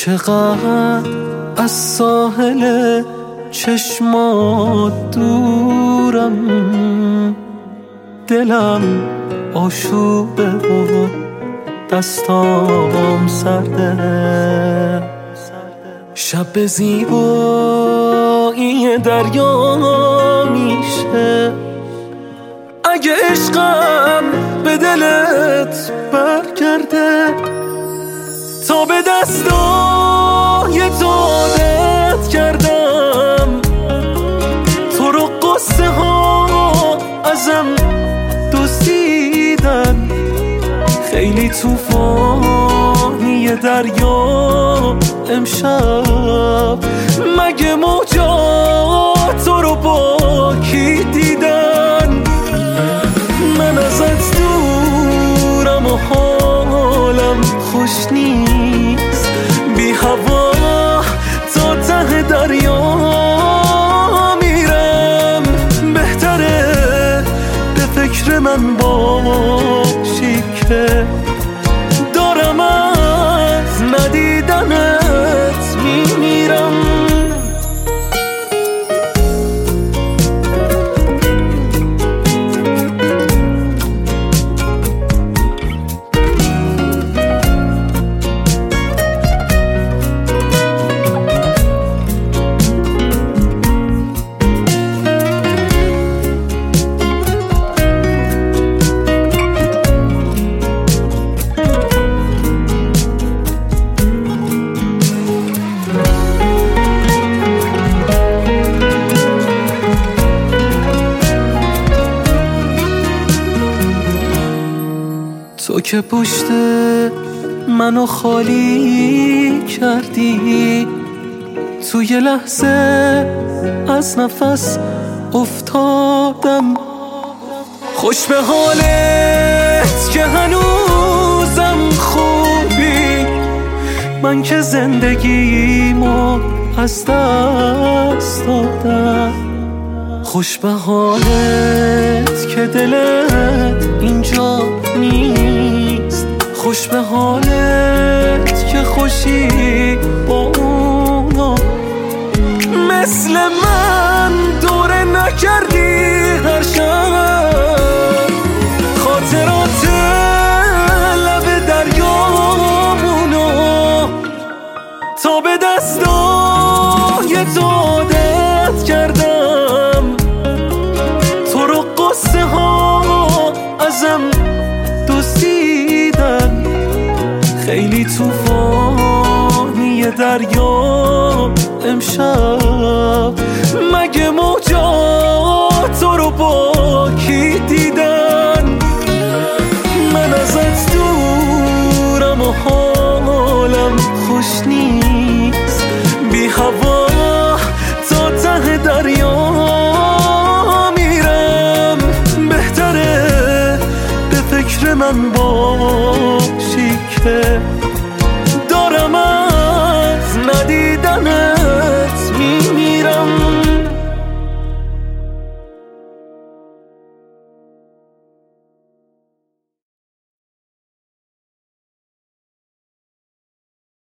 چقدر از ساحل چشمات دورم، دلم آشوبه و دستام سرده. شب زیبایی دریا میشه اگه عشقم به دلت برگرده. تا به دستای تو عادت کردم، تو رو قصه ها ازم دزدیدن. خیلی طوفانی دریا امشب، مگه موجات تو رو با کی دیدن؟ من ازت دورم و حالم خوش نیست، بی هوا تا ته دریا میرم. بهتره به فکر من باشی که دارم از ندیدنت میمیرم. تو که پشت منو خالی کردی، تو یه لحظه از نفس افتادم. خوش به حالت که هنوزم خوبی، من که زندگیمو از دست دادم. خوش به حالت که دلت اینجا نیست، خوش به حالت که خوشی با اونا. مثل من دوره نکردی هر شب، خاطرات لب دریامونو. تا به دستای تو عادت کردم، تو رو قصه ها ازم دزدیدن. خیلی طوفانی دریا امشب، مگه موجات تو رو با کی دیدن؟ من ازت دورم و حالم خوش نیست، بی هوا تا ته دریا میرم. بهتره به فکر من باشی که دارم از ندیدنت